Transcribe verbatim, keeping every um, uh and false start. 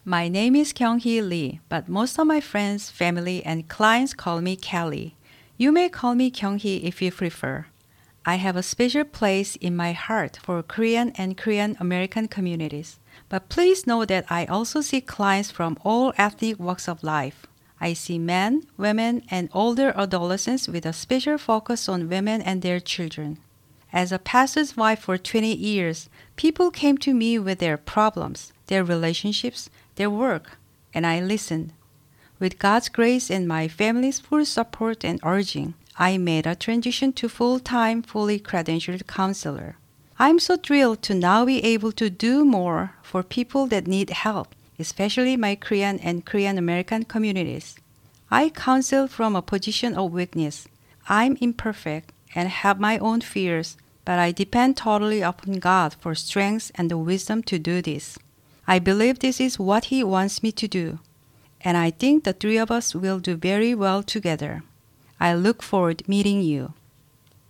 My name is Kyung-hee Lee, but most of my friends, family, and clients call me Kelly. You may call me Kyung-hee if you prefer. I have a special place in my heart for Korean and Korean American communities. But please know that I also see clients from all ethnic walks of life. I see men, women, and older adolescents with a special focus on women and their children. As a pastor's wife for twenty years, people came to me with their problems, their relationships, their work, and I listened. With God's grace and my family's full support and urging, I made a transition to full-time, fully credentialed counselor. I'm so thrilled to now be able to do more for people that need help, especially my Korean and Korean American communities. I counsel from a position of weakness. I'm imperfect and have my own fears, but I depend totally upon God for strength and the wisdom to do this. I believe this is what He wants me to do, and I think the three of us will do very well together. I look forward to meeting you.